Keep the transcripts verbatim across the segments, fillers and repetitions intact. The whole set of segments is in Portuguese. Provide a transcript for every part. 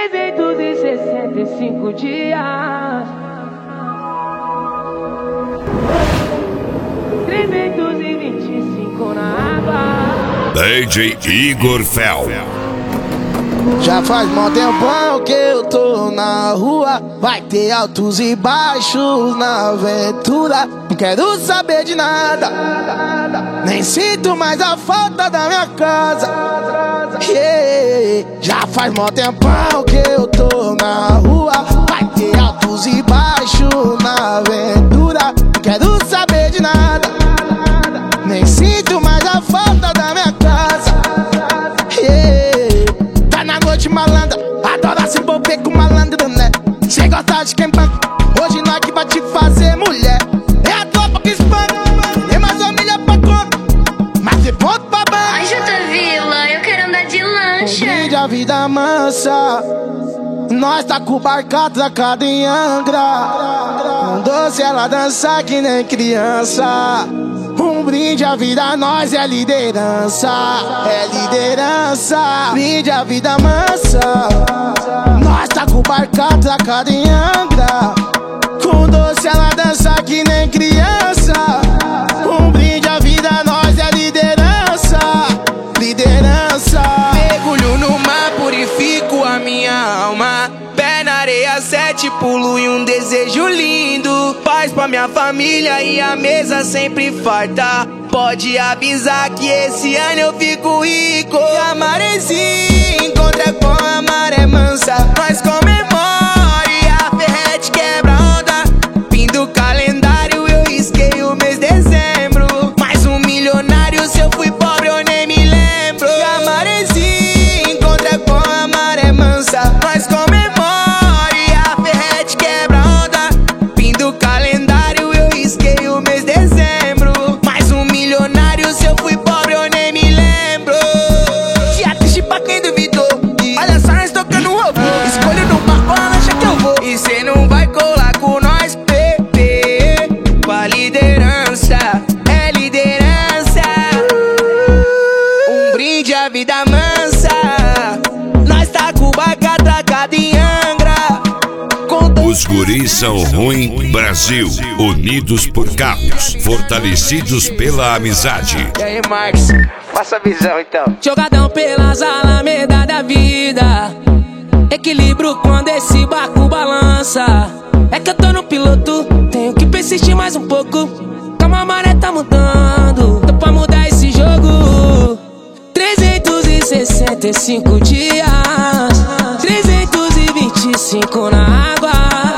trezentos e sessenta e cinco dias, trezentos e vinte e cinco na água. D J Igor Fel. Já faz mó tempão que eu tô na rua. Vai ter altos e baixos na aventura. Não quero saber de nada, nem sinto mais a falta da minha casa. Yeah. Já faz mó tempão que eu tô na rua. Vai ter altos e baixos na aventura. Não quero saber de nada, nem sinto mais a falta da minha casa. Yeah. Tá na noite malandra, adora se envolver com malandro, né? Cê gosta de quem banca, hoje nós que vai te fazer mulher. É a tropa que espanta, tem mais família pra conta, mas se ponto pra banca. Ai, Jota Vila, eu quero andar de lancha. Um brinde a vida mansa, nós tá com o barco atracado em Angra. Com doce ela dança que nem criança. Um brinde a vida, nós é liderança, é liderança. Brinde a vida mansa, nós tá com o barco atracado em Angra. Com doce ela dança que nem criança. Um brinde a vida, nós é liderança, liderança. Mergulho no mar, purifico a minha alma. Pé na areia, sete pulo e um desejo lindo. Paz pra minha família e a mesa sempre farta. Pode avisar que esse ano eu fico rico. E a maresia encontra com a maré mansa. Nós comemora e a ferrete quebra onda. Fim do calendário eu risquei o mês de dezembro. Mais um milionário, se eu fui pobre eu nem me lembro. E a maresia encontra com a maré mansa. Nós comemora e a ferrete quebra onda. Fim do calendário eu risquei o mês de dezembro. Mais um milionário, se eu fui pobre eu nem me lembro. Dia triste pra quem duvidou. Olha só nós tocando robô. Escolho no barco a lancha que eu vou. E cê não vai colar com nós, bebê. Com a liderança, é liderança. Um brinde à vida mansa. Nós tá com o barco atracado em Angra. Os guris são ruim Brasil, unidos por carros, fortalecidos pela amizade. E aí, Marcos, passa a visão então. Jogadão pelas alamedas da vida, equilíbrio quando esse barco balança. É que eu tô no piloto, tenho que persistir mais um pouco. Calma, a maré tá mudando, tô pra mudar esse jogo. trezentos e sessenta e cinco dias, trezentos e vinte e cinco na água.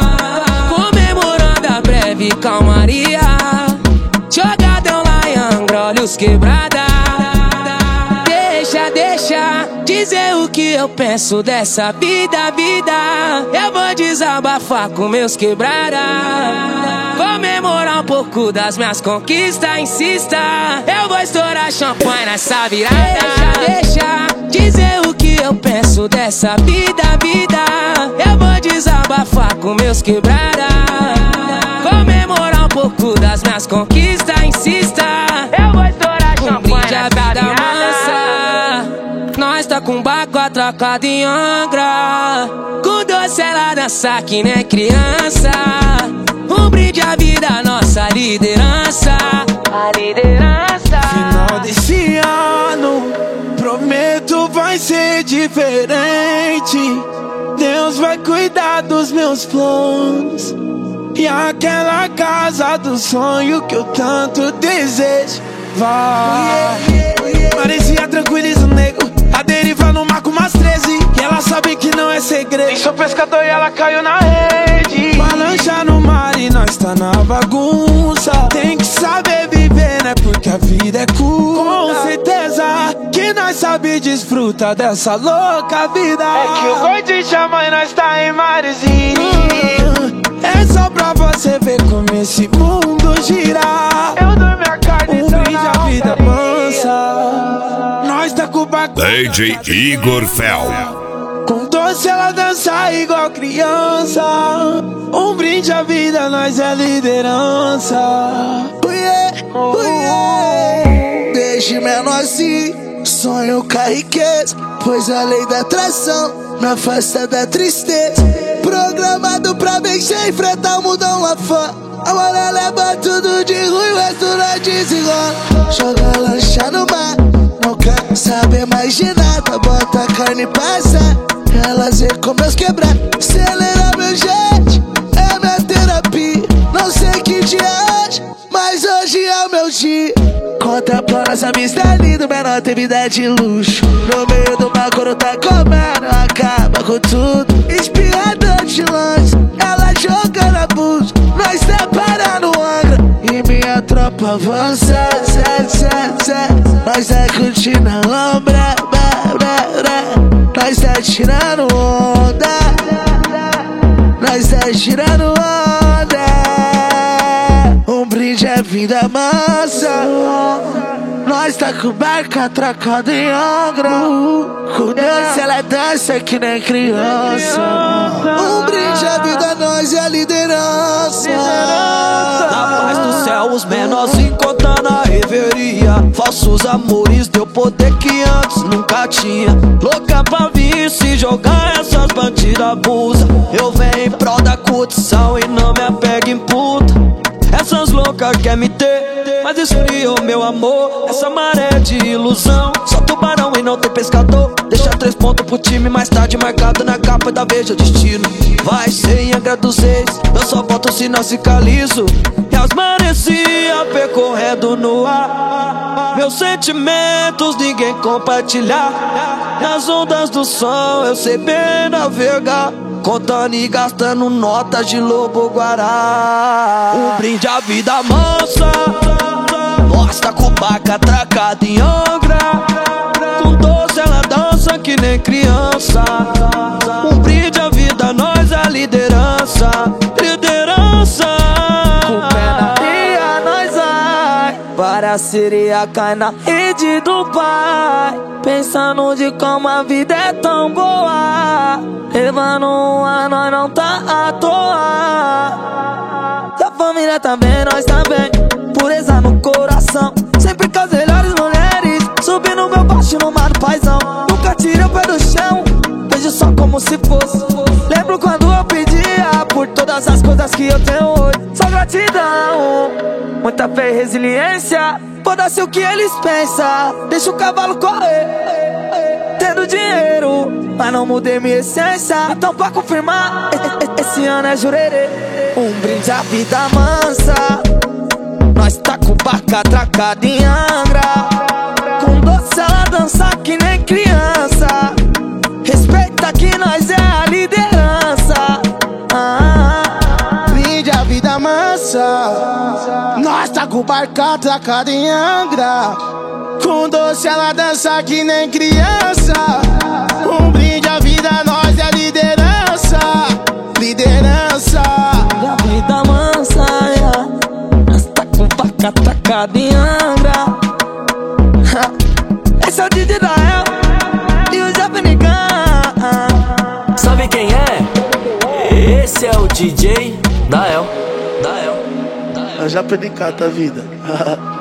Comemorando a breve calmaria. Jogadão lá em Angra, olhos quebrada. Deixa, deixa dizer o que eu penso dessa vida, vida. Eu vou desabafar com meus quebrada. Comemorar um pouco das minhas conquistas, insista. Eu vou estourar champanhe nessa virada. Deixa, deixa dizer o que eu penso dessa vida, vida. Eu vou desabafar com meus quebrada. Comemorar um pouco das minhas conquistas, insista. Eu vou estourar champanhe nessa virada. Nós tá com o barco atracado em Angra. Com doce ela dança que nem criança. Um brinde à vida, nossa liderança, a liderança. Final desse ano, prometo vai ser diferente. Deus vai cuidar dos meus planos. E aquela casa do sonho que eu tanto desejo vai. Parecia tranquiliza o nego, a deriva no mar com umas treze. E ela sabe que não é segredo. Eu sou pescador e ela caiu na rede. Balança no mar e nós tá na bagunça. Tem que saber viver, né? Porque a vida é curta. Com certeza que nós sabe desfrutar dessa louca vida. É que o gordinho chama e nós tá em Marezinho. É só pra você ver como esse mundo gira. Eu dou minha carne, um brinde a vida mansa. Nós tá com o barco D J Igor Fel. com doce ela dança igual criança. Um brinde à vida, nós é liderança. Uiê, uiê. Desde menor assim, sonho com a riqueza. pois a lei da atração me afasta da tristeza. Programado pra vencer e enfrentar o mundão lá fora. Agora leva tudo de ruim, o resto não desenrola. Joga lancha no mar, não quer saber mais de nada. Bota a carne e passa, elas vê com meus quebrados. Acelera meu jet, é minha terapia. Não sei que dia é hoje, mas hoje é o meu dia. Contempla nossa vista linda, menor tem vida de luxo. No meio do mar quando tá comendo, acaba com tudo. Espirrador de lanche, ela jogando abuso. Nós tá parando Angra e minha tropa avança. Zé, zé, zé. Nós tá curtindo a lombra, blá, blá, blá. Nós tá tirando onda, nós tá tirando onda. Um brinde é vida mansa. Nós tá com barca atracada em Angra. Com dança ela dança que nem criança. Um brinde é vida, nós é a liderança. Na paz do céu os menorzinhos contando a reveria. Falsos amores deu poder que antes nunca tinha. Louca pra vir se jogar essas bandidas abusa. Eu venho em prol da curtição e não me apego em puta. Essas loucas quer me ter, mas esfriou meu amor. Essa maré de ilusão, só tubarão e não tem pescador. Deixa três pontos pro time, mais tarde marcado na capa da Veja Destino. Vai ser em Angra dos Reis, eu só boto se não ficar liso. E as marecia percorrendo no ar. Meus sentimentos ninguém compartilhar. Nas ondas do som eu sei bem navegar. Contando e gastando notas de lobo guará. Um brinde à vida mansa. Nós tá com barca atracada em Angra. Com doce ela dança que nem criança. Um brinde à vida, nós a liderança. Liderança. Com pé na areia nós vai. Para a sereia cai na rede do pai. Pensando de como a vida é tão boa. Levando um ar, nós não tá à toa. E a família também, nós também. Pureza no coração, sempre com as melhores mulheres. Subindo meu baixo no mar do paizão. Nunca tirei o pé do chão, vejo só como se fosse. Lembro quando eu pedia por todas as coisas que eu tenho hoje. Só gratidão, muita fé e resiliência. Foda-se o que eles pensam, deixa o cavalo correr. Tendo dinheiro, mas não mudei minha essência. Então pra confirmar, esse ano é jurerê. Um brinde à vida mansa. Nós tá com barca atracada em Angra. Com doce ela dança que nem criança. Respeita que nós é a liderança. ah, Brinde à vida mansa. Nós tá com barca atracada em Angra. Com doce ela dança que nem criança. Um brinde à vida, nós é liderança. Liderança. E a vida mansa, yeah. Nós tá com barca atracada em Angra. Esse é o D J Dael e o Zé Fenigan. Sabe quem é? Esse é o D J Dael. Dael. Eu já perdi cada vida.